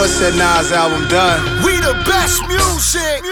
before it said Nas album done. We the best music.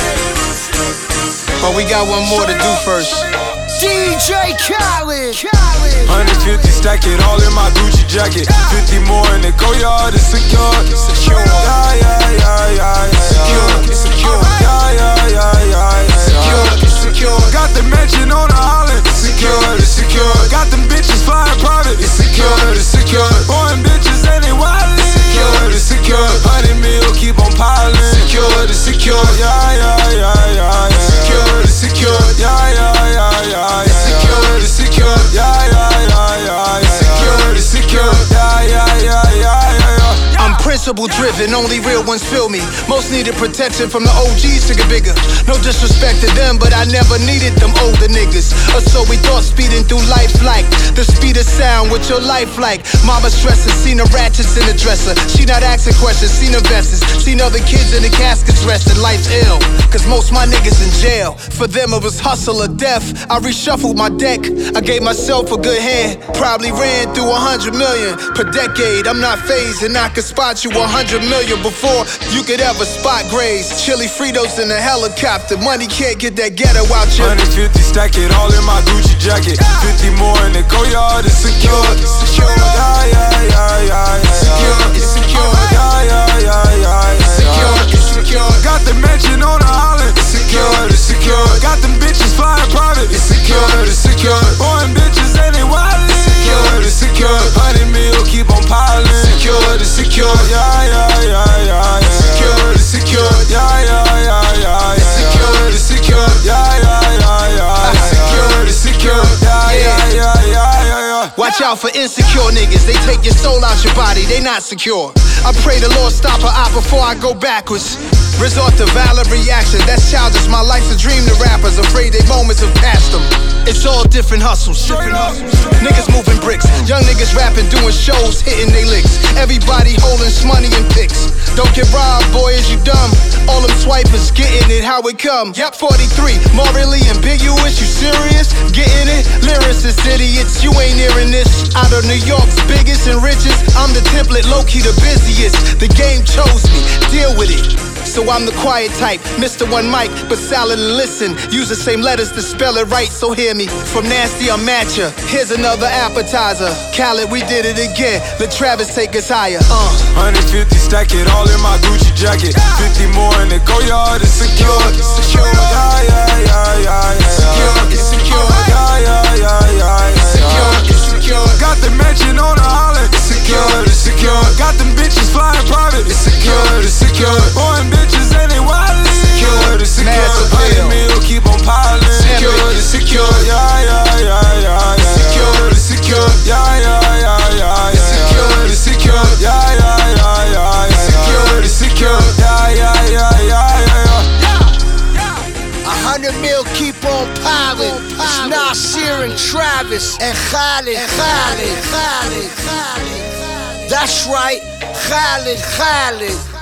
But we got one more to do first. DJ Khaled. 150 stack it all in my Gucci jacket. 50 more in the Goyard, it's secure. Secure. Yeah. Secure. Secure. Yeah. Secure. Got the mansion on the island. It's secure. Got them bitches flying private. It's secure. Boring bitches and they wildin'. It's secure. 100 mil keep on piling. Secure. Yeah. Secure. Yeah. I'm principle driven, only real ones feel me. Most needed protection from the OGs to get bigger. No disrespect to them, but I never needed them older niggas. Or so we thought, speeding through life like the speed of sound with your life like. Mama stressing, seen the ratchets in the dresser. She not asking questions, seen her vests. Seen other kids in the caskets resting. Life's ill, cause most my niggas in jail. For them it was hustle or death. I reshuffled my deck, I gave myself a good hand. Probably ran through 100 million per decade. I'm not phased and I could spot you 100 million before you could ever spot Grays. Chili Fritos in a helicopter. Money can't get that ghetto out you. 150 stack it all in my Gucci jacket. 50 more in the Goyard, it's secure. Yeah. Secure. Secure. Got the mansion on the island. It's secure. Got them bitches flying private. It's secure. Boring bitches and they wildin'. It's secure. 100 mil keep on piling. Secure. Yeah. Secure. Watch out for insecure niggas, they take your soul out your body, they not secure. I pray the Lord stop her out before I go backwards. Resort to violent reaction, that's childish. My life's a dream to rappers, afraid their moments have passed them. It's all different hustles. Niggas moving bricks, young niggas rapping, doing shows, hitting they licks. Everybody holding money and pics. Don't get robbed, boy, is you dumb? All them swipers getting it how it come. Yep, 43, morally ambiguous, you serious? Getting it? Lyricist idiots, you ain't hearing this. Out of New York's biggest and richest, I'm the template, low-key the busiest. The game chose me, deal with it. So I'm the quiet type, Mr. One Mic, but silent and listen. Use the same letters to spell it right, so hear me. From nasty, I'm at ya. Here's another appetizer. Khaled, we did it again. Let Travis take us higher. 150 stack it all in my Gucci jacket. 50 more in the Goyard, it's secure. Secure. Got the mansion on the island. It's secure. Got them bitches flying private. It's secure. Boring bitches and they wildin'. It's secure. 100 mil keep on piling. Secure. Yeah. Secure. Secure. 100 mil keep on piling. It's Nasir and Travis and Khaled. That's right, Khaled.